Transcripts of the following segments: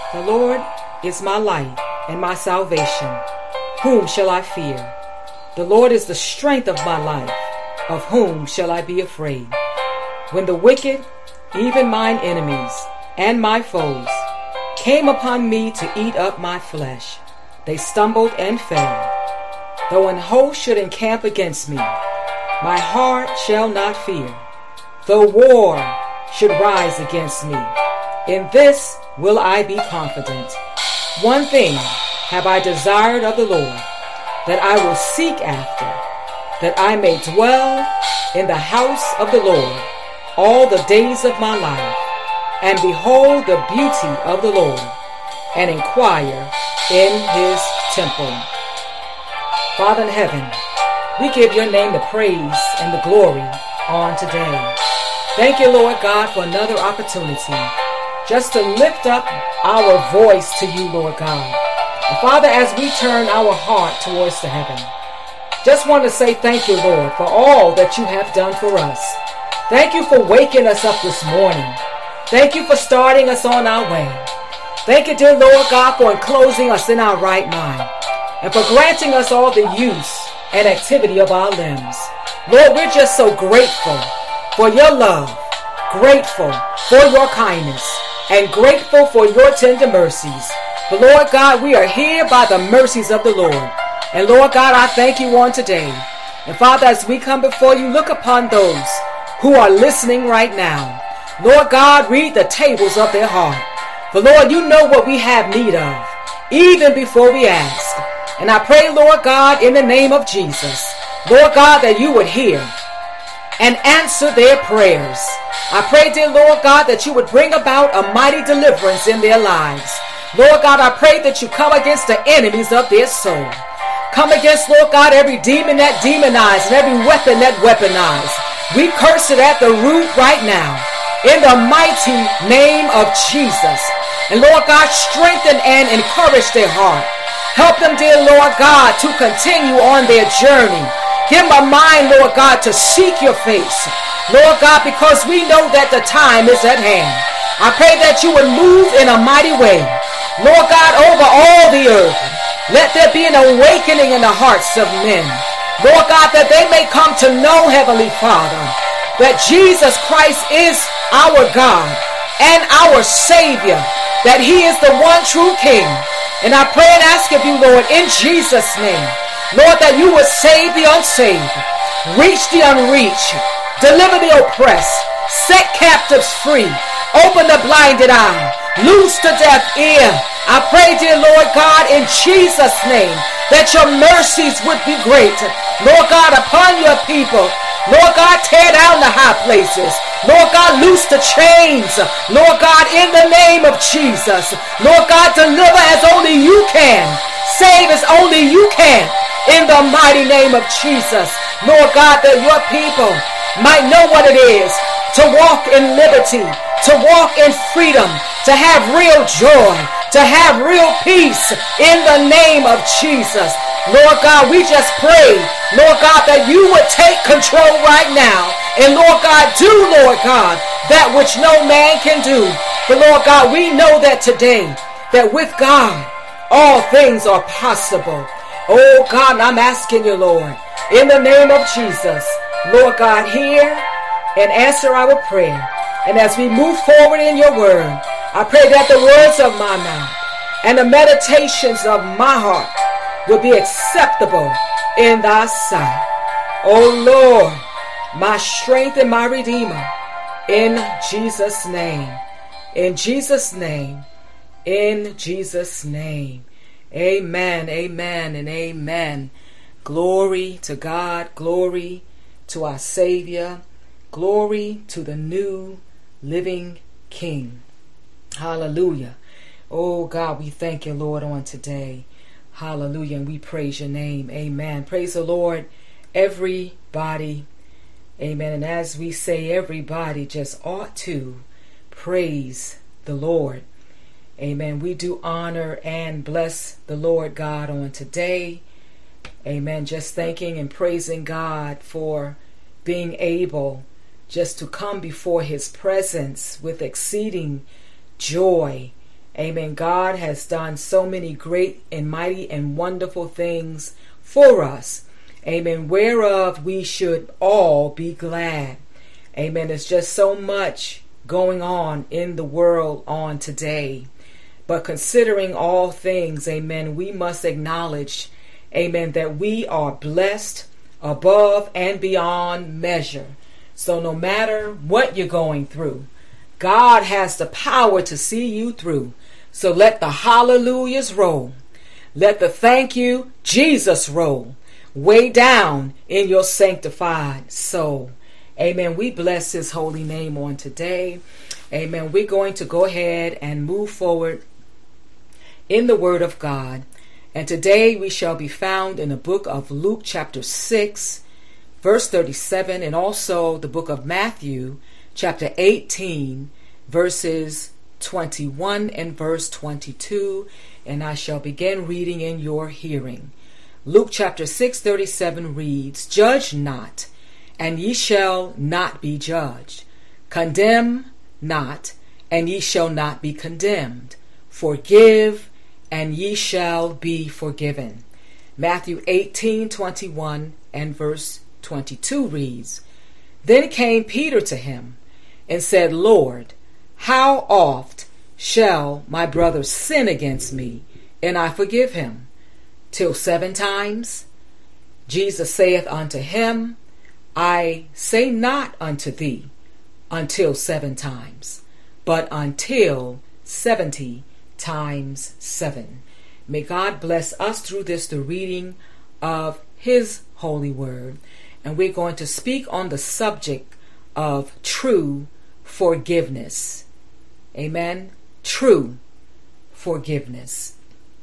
The Lord is my light and my salvation. Whom shall I fear? The Lord is the strength of my life. Of whom shall I be afraid? When the wicked, even mine enemies and my foes, came upon me to eat up my flesh, they stumbled and fell. Though an host should encamp against me, my heart shall not fear. Though war should rise against me, in this will I be confident. One thing have I desired of the Lord, that I will seek after, that I may dwell in the house of the Lord all the days of my life, and behold the beauty of the Lord, and inquire in his temple. Father in heaven, we give your name the praise and the glory on today. Thank you, Lord God, for another opportunity just to lift up our voice to you, Lord God. And Father, as we turn our heart towards the heaven, just want to say thank you, Lord, for all that you have done for us. Thank you for waking us up this morning. Thank you for starting us on our way. Thank you, dear Lord God, for enclosing us in our right mind and for granting us all the use and activity of our limbs. Lord, we're just so grateful for your love, grateful for your kindness, and grateful for your tender mercies. But Lord God, we are here by the mercies of the Lord. And Lord God, I thank you on today. And Father, as we come before you, look upon those who are listening right now. Lord God, read the tables of their heart. For Lord, you know what we have need of, even before we ask. And I pray, Lord God, in the name of Jesus, Lord God, that you would hear and answer their prayers. I pray, dear Lord God, that you would bring about a mighty deliverance in their lives. Lord God, I pray that you come against the enemies of their soul. Come against, Lord God, every demon that demonized and every weapon that weaponized. We curse it at the root right now, in the mighty name of Jesus. And Lord God, strengthen and encourage their heart. Help them, dear Lord God, to continue on their journey. Give them a mind, Lord God, to seek your face. Lord God, because we know that the time is at hand. I pray that you would move in a mighty way, Lord God, over all the earth. Let there be an awakening in the hearts of men. Lord God, that they may come to know, Heavenly Father, that Jesus Christ is our God and our Savior, that he is the one true King. And I pray and ask of you, Lord, in Jesus' name, Lord, that you would save the unsaved, reach the unreached, deliver the oppressed, set captives free, open the blinded eye, loose the deaf ear. I pray, dear Lord God, in Jesus' name, that your mercies would be great, Lord God, upon your people. Lord God, tear down the high places. Lord God, loose the chains. Lord God, in the name of Jesus. Lord God, deliver as only you can. Save as only you can. In the mighty name of Jesus. Lord God, that your people might know what it is to walk in liberty, to walk in freedom, to have real joy, to have real peace in the name of Jesus. Lord God, we just pray, Lord God, that you would take control right now. And Lord God, do, Lord God, that which no man can do. But Lord God, we know that today, that with God, all things are possible. Oh God, I'm asking you, Lord, in the name of Jesus, Lord God, hear and answer our prayer. And as we move forward in your word, I pray that the words of my mouth and the meditations of my heart will be acceptable in thy sight. Oh Lord, my strength and my redeemer, in Jesus' name, in Jesus' name, in Jesus' name. Amen, amen, and amen. Glory to God, glory to our Savior, glory to the new living King. Hallelujah. Oh God, we thank you, Lord, on today. Hallelujah, and we praise your name. Amen. Praise the Lord, everybody. Amen. And as we say, everybody just ought to praise the Lord. Amen. We do honor and bless the Lord God on today. Amen. Just thanking and praising God for being able just to come before his presence with exceeding joy Amen. God has done so many great and mighty and wonderful things for us. Amen. Whereof we should all be glad. Amen. There's just so much going on in the world on today. But considering all things, amen, we must acknowledge, amen, that we are blessed above and beyond measure. So no matter what you're going through, God has the power to see you through. So let the hallelujahs roll. Let the thank you, Jesus, roll way down in your sanctified soul. Amen. We bless his holy name on today. Amen. We're going to go ahead and move forward in the word of God. And today we shall be found in the book of Luke chapter 6, verse 37, and also the book of Matthew chapter 18, verses 21 and verse 22. And I shall begin reading in your hearing. Luke chapter 6:37 reads, "Judge not, and ye shall not be judged. Condemn not, and ye shall not be condemned. Forgive, and ye shall be forgiven." Matthew 18:21 and verse 22 reads, "Then came Peter to him and said, Lord, how oft shall my brother sin against me, and I forgive him? Till 7 times? Jesus saith unto him, I say not unto thee, until 7 times, but until 70 times 7. May God bless us through this, the reading of his holy word. And we're going to speak on the subject of true forgiveness. Amen. True forgiveness.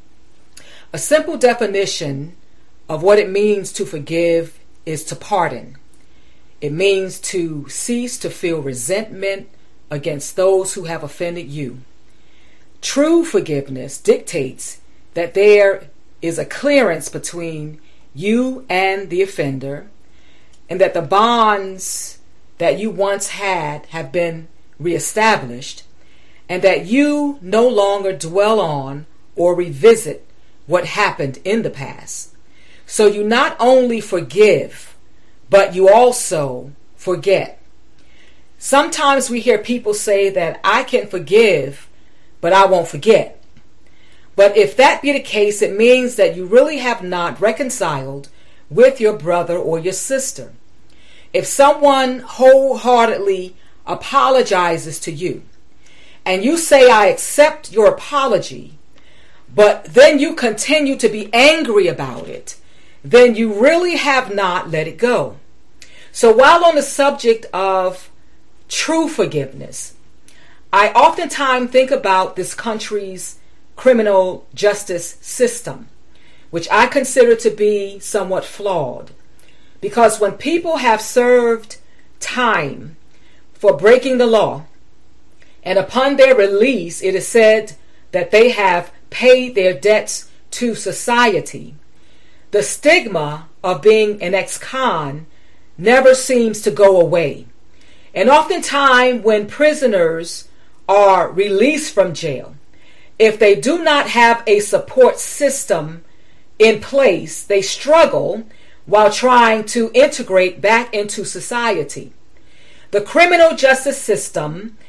A simple definition of what it means to forgive is to pardon. It means to cease to feel resentment against those who have offended you. True forgiveness dictates that there is a clearance between you and the offender, and that the bonds that you once had have been reestablished, and that you no longer dwell on or revisit what happened in the past. So you not only forgive, but you also forget. Sometimes we hear people say that I can forgive, but I won't forget. But if that be the case, it means that you really have not reconciled with your brother or your sister. If someone wholeheartedly apologizes to you, and you say, I accept your apology, but then you continue to be angry about it, then you really have not let it go. So while on the subject of true forgiveness, I oftentimes think about this country's criminal justice system, which I consider to be somewhat flawed. Because when people have served time for breaking the law, and upon their release, it is said that they have paid their debts to society, the stigma of being an ex-con never seems to go away. And oftentimes when prisoners are released from jail, if they do not have a support system in place, they struggle while trying to integrate back into society. The criminal justice system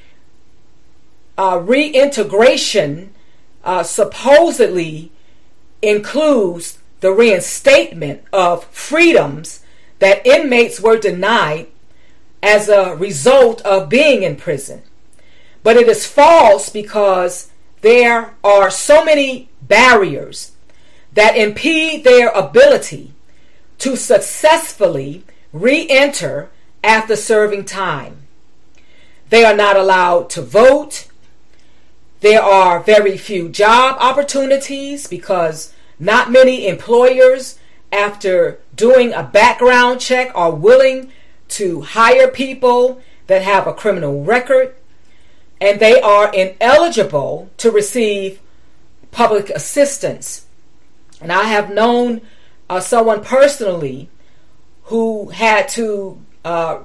reintegration supposedly includes the reinstatement of freedoms that inmates were denied as a result of being in prison. But it is false, because there are so many barriers that impede their ability to successfully re-enter after serving time. They are not allowed to vote. There are very few job opportunities because not many employers, after doing a background check, are willing to hire people that have a criminal record, and they are ineligible to receive public assistance. And I have known someone personally who had to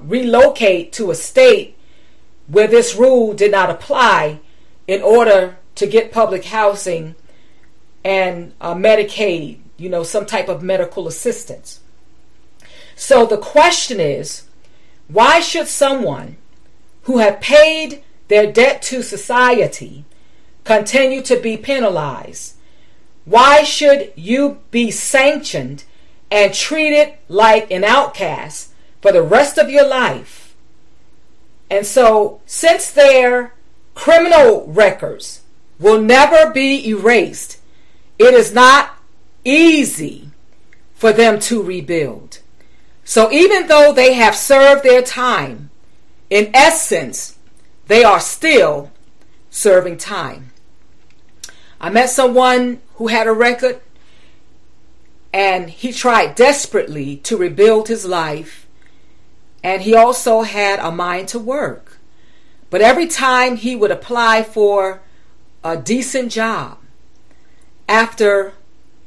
relocate to a state where this rule did not apply in order to get public housing and Medicaid, some type of medical assistance. So the question is, why should someone who have paid their debt to society continue to be penalized? Why should you be sanctioned and treated like an outcast for the rest of your life? And so, since their criminal records will never be erased, it is not easy for them to rebuild. So even though they have served their time, in essence, they are still serving time. I met someone who had a record, and he tried desperately to rebuild his life, and he also had a mind to work. But every time he would apply for a decent job, after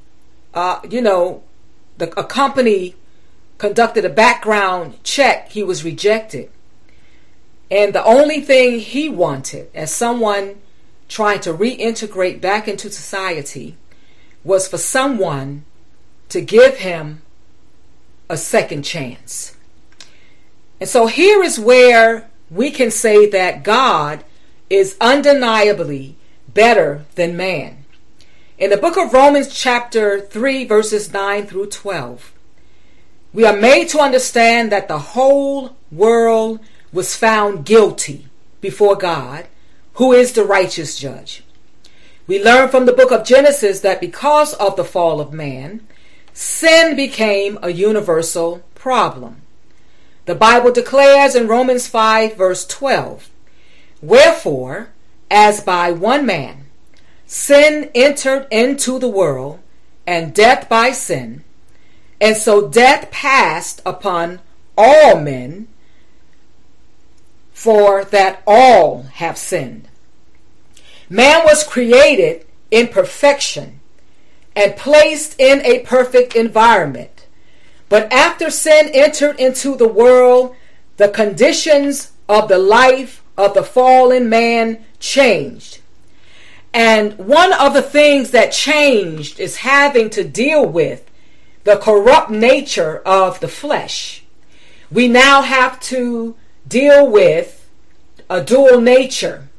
a company conducted a background check, he was rejected. And the only thing he wanted, as someone trying to reintegrate back into society, was for someone to give him a second chance. And so here is where we can say that God is undeniably better than man. In the book of Romans chapter 3, verses 9 through 12, we are made to understand that the whole world was found guilty before God, who is the righteous judge. We learn from the book of Genesis that because of the fall of man, sin became a universal problem. The Bible declares in Romans 5, verse 12, "Wherefore, as by one man sin entered into the world, and death by sin, and so death passed upon all men, for that all have sinned." Man was created in perfection and placed in a perfect environment. But after sin entered into the world, the conditions of the life of the fallen man changed. And one of the things that changed is having to deal with the corrupt nature of the flesh. We now have to deal with a dual nature.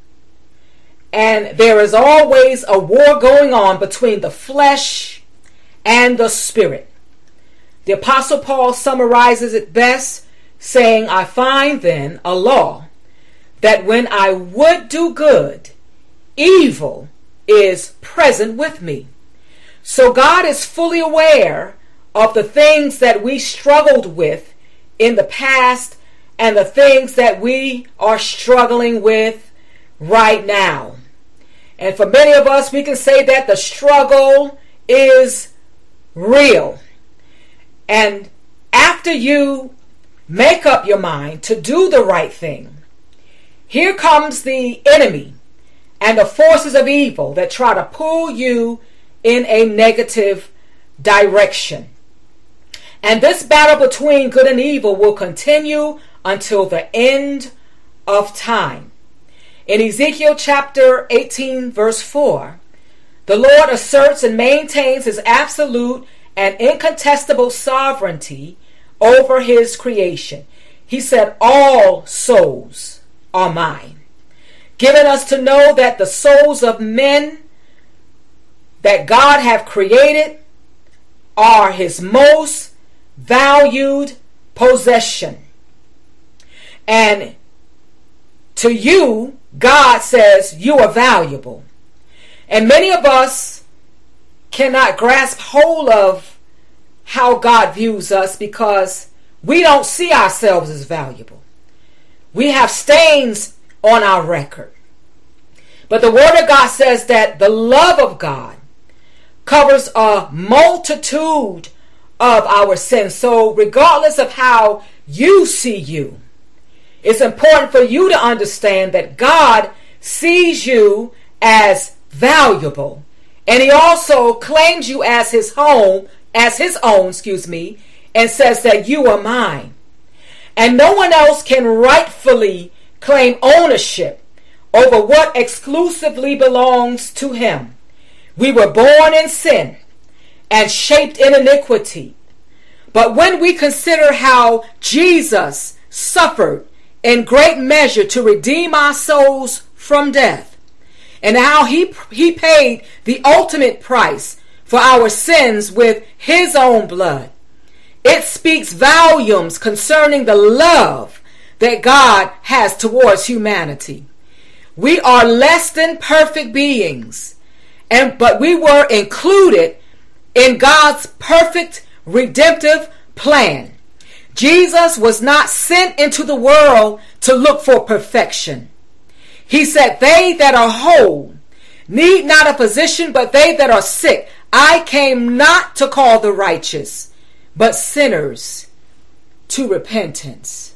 And there is always a war going on between the flesh and the spirit. The Apostle Paul summarizes it best, saying, "I find then a law, that when I would do good, evil is present with me." So God is fully aware of the things that we struggled with in the past and the things that we are struggling with right now. And for many of us, we can say that the struggle is real. And after you make up your mind to do the right thing, here comes the enemy and the forces of evil that try to pull you in a negative direction. And this battle between good and evil will continue until the end of time. In Ezekiel chapter 18, verse 4, the Lord asserts and maintains his absolute and incontestable sovereignty over his creation. He said, "All souls are mine," giving us to know that the souls of men that God have created are his most valued possession. And to you, God says you are valuable. And many of us cannot grasp hold of how God views us because we don't see ourselves as valuable. We have stains on our record. But the Word of God says that the love of God covers a multitude of our sins. So regardless of how you see you, it's important for you to understand that God sees you as valuable. And he also claims you as his own, and says that you are mine. And no one else can rightfully claim ownership over what exclusively belongs to him. We were born in sin and shaped in iniquity. But when we consider how Jesus suffered in great measure to redeem our souls from death, and how he paid the ultimate price for our sins with his own blood, it speaks volumes concerning the love that God has towards humanity. We are less than perfect beings, but we were included in God's perfect redemptive plan. Jesus was not sent into the world to look for perfection. He said, they that are whole need not a physician, but they that are sick. I came not to call the righteous, but sinners to repentance.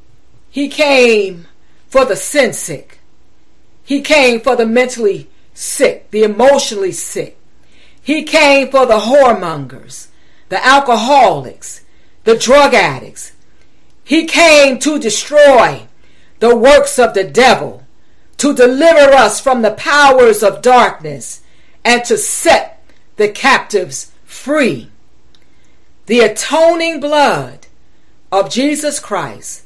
He came for the sin sick. He came for the mentally sick, the emotionally sick. He came for the whoremongers, the alcoholics, the drug addicts. He came to destroy the works of the devil, to deliver us from the powers of darkness, and to set the captives free. The atoning blood of Jesus Christ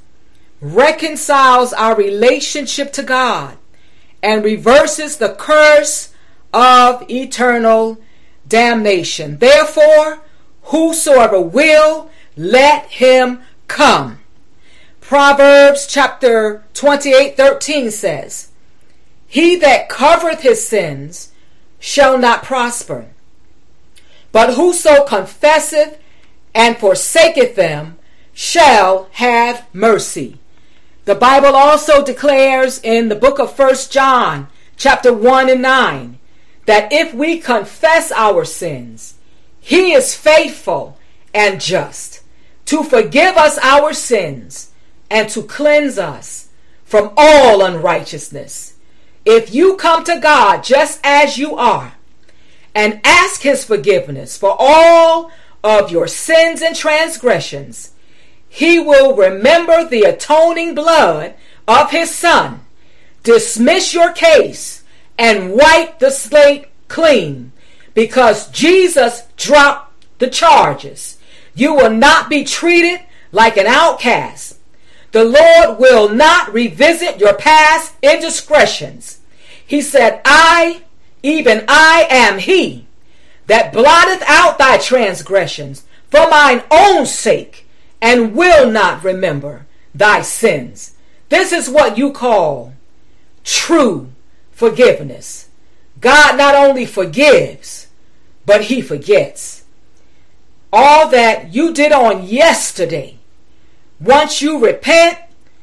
reconciles our relationship to God and reverses the curse of eternal damnation. Therefore, whosoever will, let him come. Proverbs chapter 28:13 says, he that covereth his sins shall not prosper, but whoso confesseth and forsaketh them shall have mercy. The Bible also declares in the book of 1 John chapter 1 and 9 that if we confess our sins, he is faithful and just to forgive us our sins and to cleanse us from all unrighteousness. If you come to God just as you are and ask his forgiveness for all of your sins and transgressions, he will remember the atoning blood of his son, dismiss your case, and wipe the slate clean, because Jesus dropped the charges. You will not be treated like an outcast. The Lord will not revisit your past indiscretions. He said, I, even I am he that blotteth out thy transgressions for mine own sake, and will not remember thy sins. This is what you call true forgiveness. God not only forgives, but he forgets. All that you did on yesterday, once you repent,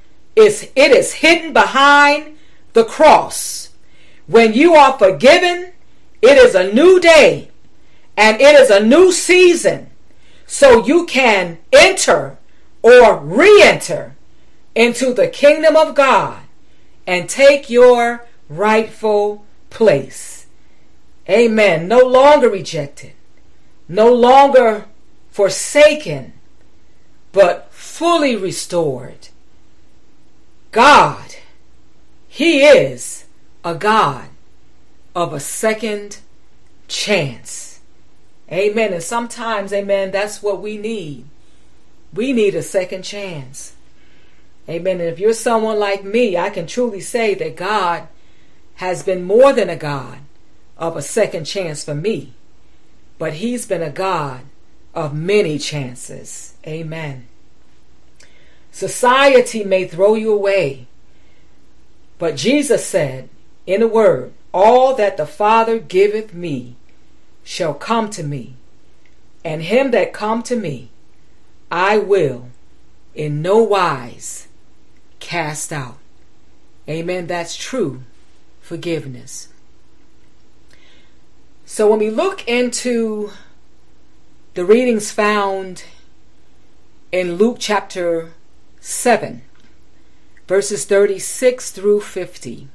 it is hidden behind the cross. When you are forgiven, it is a new day and it is a new season, so you can enter or re-enter into the kingdom of God and take your rightful place. Amen. No longer rejected, no longer forsaken, but fully restored. God, he is a God of a second chance. Amen. And sometimes, amen, that's what we need. We need a second chance. Amen. And if you're someone like me, I can truly say that God has been more than a God of a second chance for me, but he's been a God of many chances. Amen. Society may throw you away, but Jesus said in the word, all that the Father giveth me shall come to me, and him that come to me I will in no wise cast out. Amen. That's true forgiveness. So when we look into the readings found in Luke chapter 7, verses 36 through 50,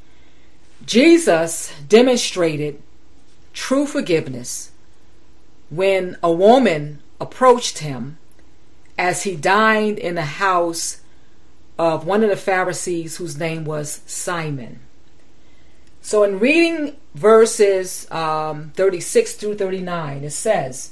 Jesus demonstrated true forgiveness when a woman approached him as he dined in the house of one of the Pharisees whose name was Simon. So in reading verses 36 through 39, it says,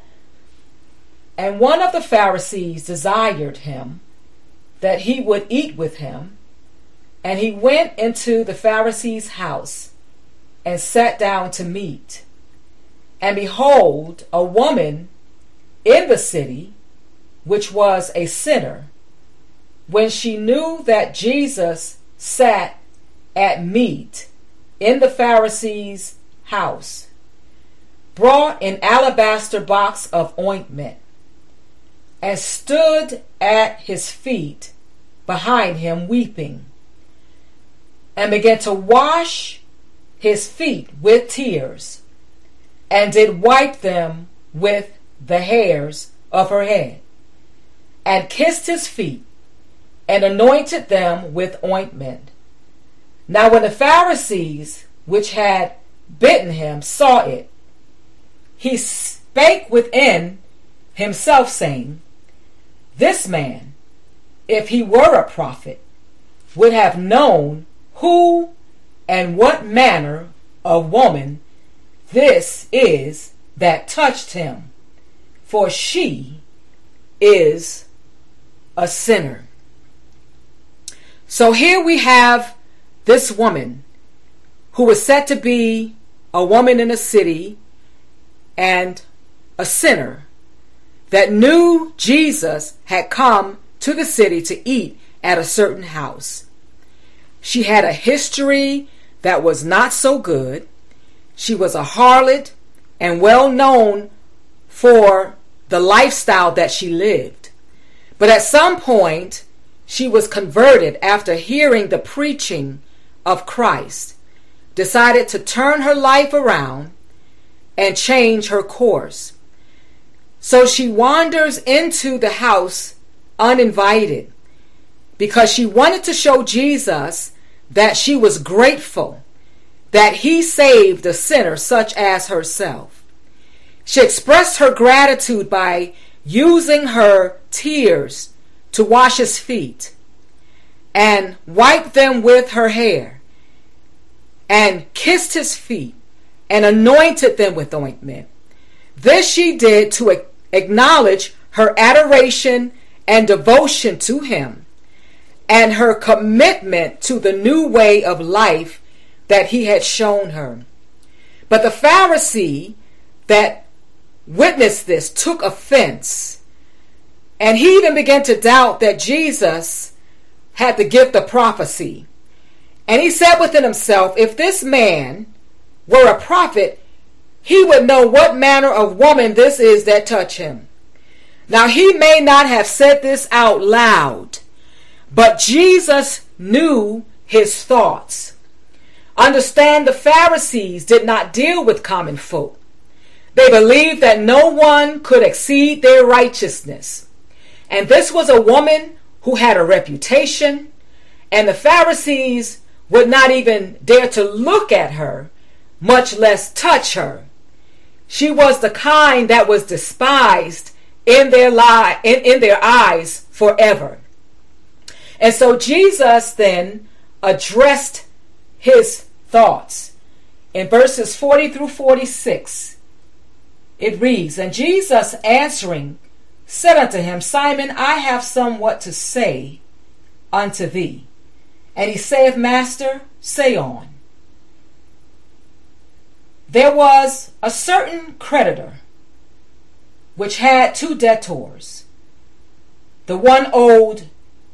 "And one of the Pharisees desired him that he would eat with him. And he went into the Pharisee's house and sat down to meat. And behold, a woman in the city, which was a sinner, when she knew that Jesus sat at meat in the Pharisee's house, brought an alabaster box of ointment, and stood at his feet behind him weeping, and began to wash his feet with tears, and did wipe them with the hairs of her head, and kissed his feet, and anointed them with ointment. Now when the Pharisees which had bidden him saw it, he spake within himself, saying, This man, if he were a prophet, would have known who and what manner of woman this is that touched him, for she is a sinner." So here we have this woman who was said to be a woman in a city and a sinner that knew Jesus had come to the city to eat at a certain house. She had a history that was not so good. She was a harlot and well known for the lifestyle that she lived. But at some point, she was converted after hearing the preaching of Christ, decided to turn her life around and change her course. So she wanders into the house uninvited because she wanted to show Jesus that she was grateful that he saved a sinner such as herself. She expressed her gratitude by using her tears to wash his feet and wipe them with her hair, and kissed his feet and anointed them with ointment. This she did to acknowledge her adoration and devotion to him and her commitment to the new way of life that he had shown her. But the Pharisee that witnessed this took offense, and he even began to doubt that Jesus had the gift of prophecy. And he said within himself, if this man were a prophet, he would know what manner of woman this is that touched him. Now he may not have said this out loud, but Jesus knew his thoughts. Understand, the Pharisees did not deal with common folk. They believed that no one could exceed their righteousness. And this was a woman who had a reputation, and the Pharisees would not even dare to look at her, much less touch her. She was the kind that was despised in their eyes forever. And so Jesus then addressed his thoughts. In verses 40 through 46, it reads, And Jesus answering said unto him, Simon, I have somewhat to say unto thee. And he saith, Master, say on. There was a certain creditor which had 2 debtors. The one owed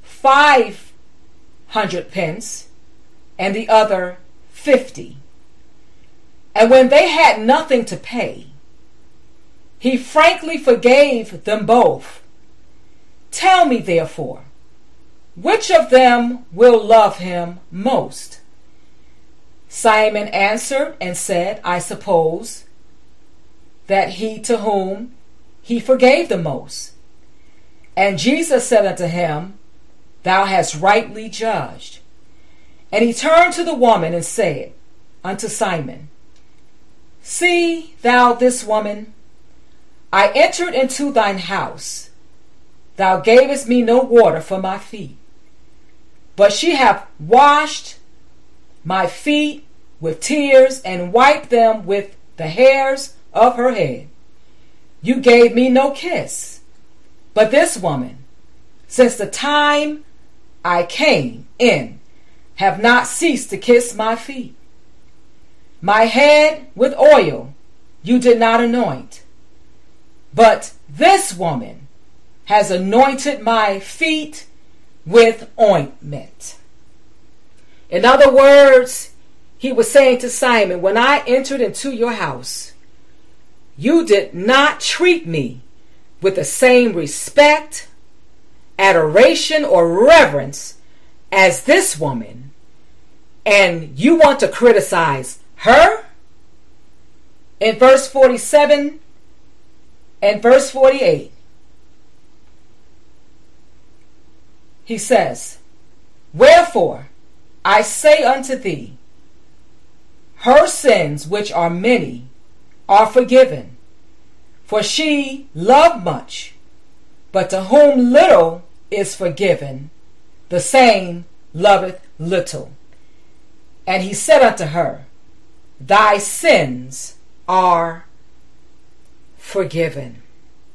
500 pence, and the other 50. And when they had nothing to pay, he frankly forgave them both. Tell me, therefore, which of them will love him most? Simon answered and said, I suppose that he to whom he forgave the most. And Jesus said unto him, Thou hast rightly judged. And he turned to the woman and said unto Simon, See thou this woman? I entered into thine house. Thou gavest me no water for my feet, but she hath washed my feet with tears and wiped them with the hairs of her head. You gave me no kiss. But this woman, since the time I came in, have not ceased to kiss my feet. My head with oil you did not anoint, but this woman has anointed my feet with ointment. In other words, he was saying to Simon, when I entered into your house, you did not treat me with the same respect, adoration, or reverence as this woman, and you want to criticize her? In verse 47 and verse 48, he says, wherefore I say unto thee, her sins, which are many, are forgiven. For she loved much, but to whom little is forgiven, the same loveth little. And he said unto her, thy sins are forgiven.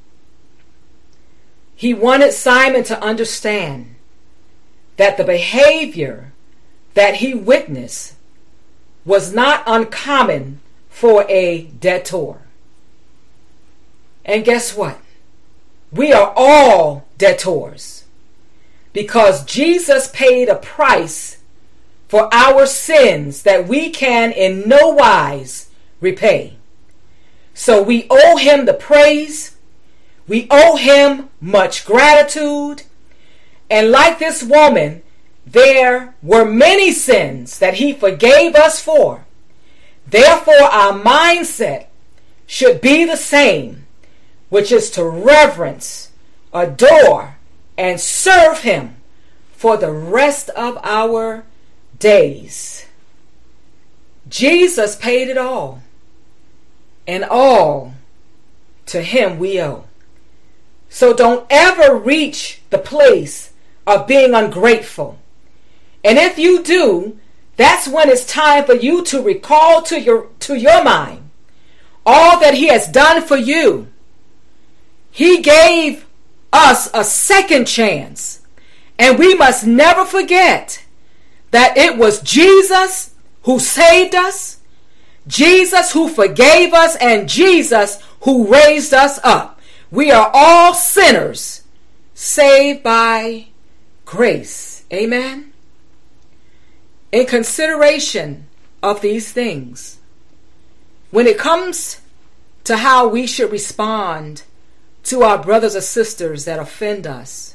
He wanted Simon to understand that the behavior that he witnessed was not uncommon for a debtor. And guess what? We are all debtors, because Jesus paid a price for our sins that we can in no wise repay. So we owe him the praise. We owe him much gratitude. And like this woman, there were many sins that he forgave us for. Therefore, our mindset should be the same, which is to reverence, adore, and serve him for the rest of our days. Jesus paid it all, and all to him we owe. So don't ever reach the place of being ungrateful. And if you do, that's when it's time for you to recall to your mind all that he has done for you. He gave us a second chance, and we must never forget that it was Jesus who saved us, Jesus who forgave us, and Jesus who raised us up. We are all sinners saved by grace. Amen. In consideration of these things, when it comes to how we should respond to our brothers or sisters that offend us,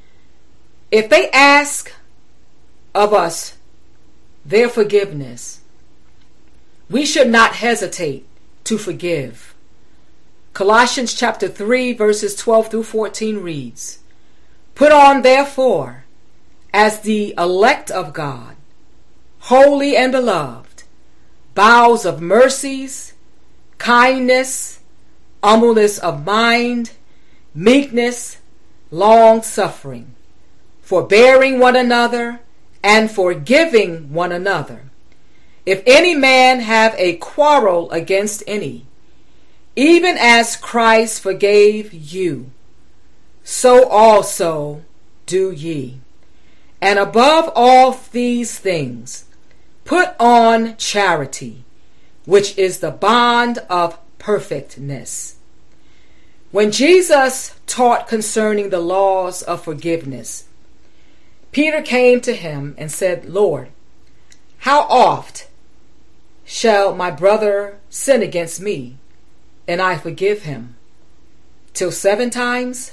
if they ask of us their forgiveness, we should not hesitate to forgive. Colossians chapter 3 verses 12 through 14 reads, put on therefore as the elect of God, holy and beloved, bowels of mercies, kindness, humbleness of mind, meekness, long-suffering, forbearing one another, and forgiving one another. If any man have a quarrel against any, even as Christ forgave you, so also do ye. And above all these things, put on charity, which is the bond of perfectness. When Jesus taught concerning the laws of forgiveness, Peter came to him and said, Lord, how oft shall my brother sin against me, and I forgive him? Till 7 times?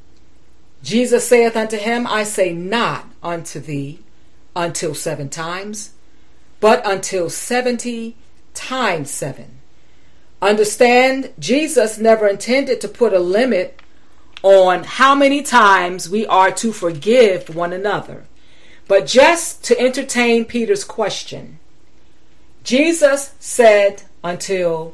Jesus saith unto him, I say not unto thee until 7 times, but until 70 times 7. Understand, Jesus never intended to put a limit on how many times we are to forgive one another, but just to entertain Peter's question. Jesus said until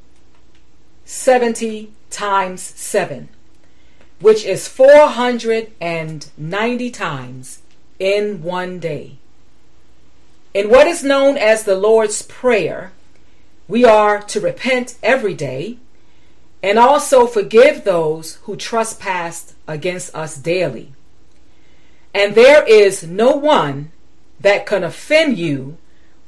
70 times 7, which is 490 times in one day. In what is known as the Lord's Prayer, we are to repent every day and also forgive those who trespass against us daily. And there is no one that can offend you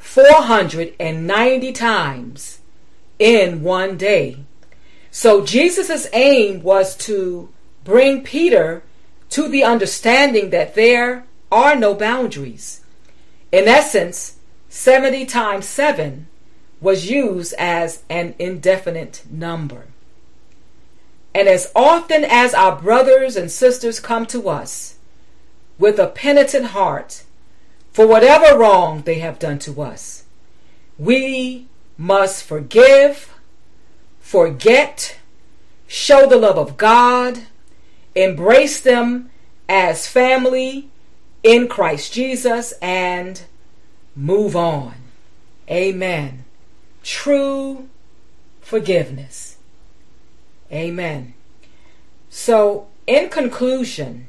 490 times in one day. So Jesus' aim was to bring Peter to the understanding that there are no boundaries. In essence, 70 times 7 was used as an indefinite number. And as often as our brothers and sisters come to us with a penitent heart for whatever wrong they have done to us, we must forgive, forget, show the love of God, embrace them as family in Christ Jesus, and move on. Amen. True forgiveness. Amen. So, in conclusion,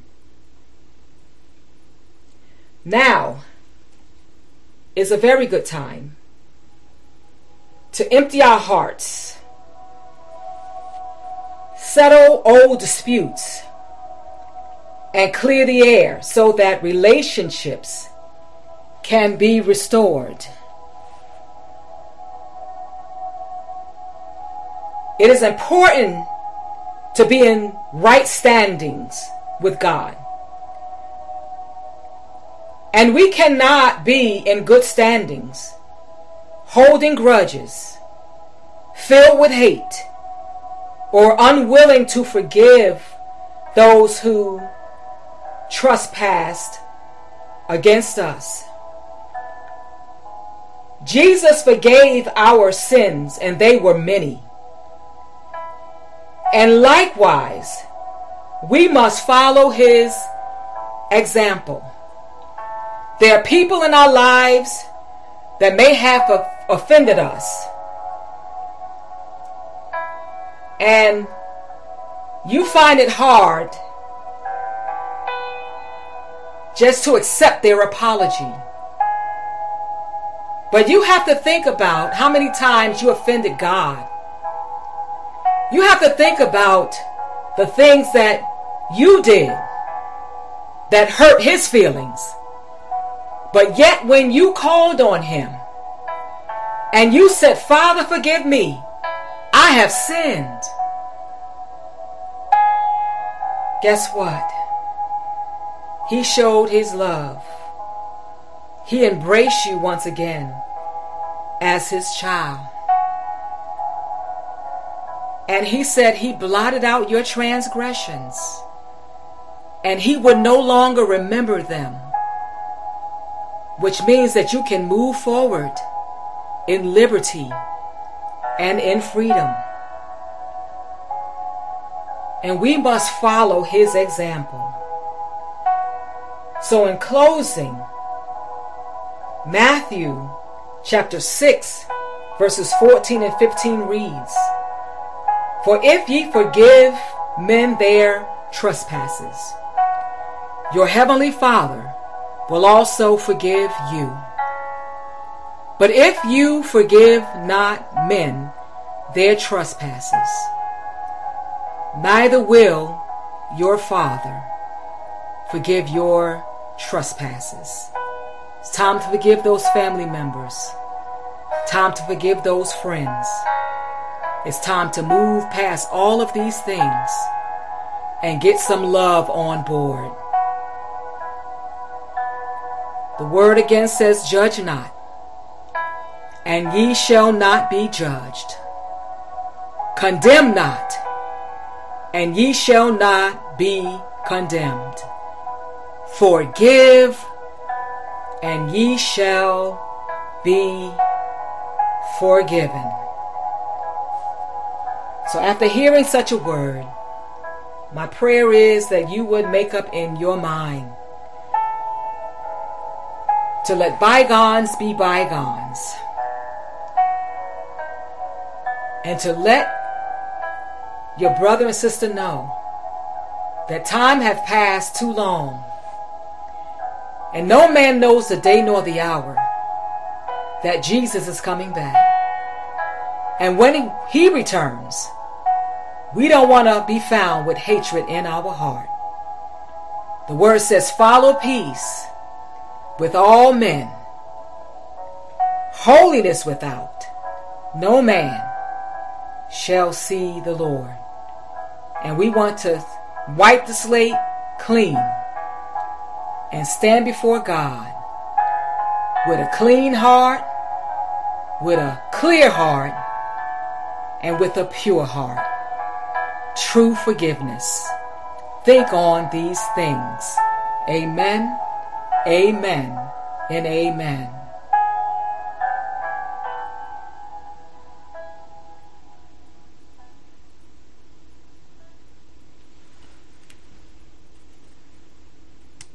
now is a very good time to empty our hearts, settle old disputes, and clear the air so that relationships can be restored. It is important to be in right standings with God. And we cannot be in good standings, holding grudges, filled with hate, or unwilling to forgive those who trespassed against us. Jesus forgave our sins, and they were many. And likewise, we must follow his example. There are people in our lives that may have offended us. And you find it hard just to accept their apology. But you have to think about how many times you offended God. You have to think about the things that you did that hurt his feelings. But yet when you called on him and you said, "Father, forgive me, I have sinned," guess what? He showed his love. He embraced you once again as his child. And he said he blotted out your transgressions, and he would no longer remember them, which means that you can move forward in liberty and in freedom. And we must follow his example. So in closing, Matthew chapter 6 verses 14 and 15 reads, "For if ye forgive men their trespasses, your heavenly Father will also forgive you. But if you forgive not men their trespasses, neither will your Father forgive your trespasses." It's time to forgive those family members. Time to forgive those friends. It's time to move past all of these things and get some love on board. The word again says, "Judge not, and ye shall not be judged. Condemn not, and ye shall not be condemned. Forgive, and ye shall be forgiven." So after hearing such a word, my prayer is that you would make up in your mind to let bygones be bygones, and to let your brother and sister know that time hath passed too long, and no man knows the day nor the hour that Jesus is coming back. And when he returns, we don't want to be found with hatred in our heart. The word says, follow peace with all men, holiness without. No man shall see the Lord. And we want to wipe the slate clean and stand before God with a clean heart, with a clear heart, and with a pure heart. True forgiveness. Think on these things. Amen, amen, and amen.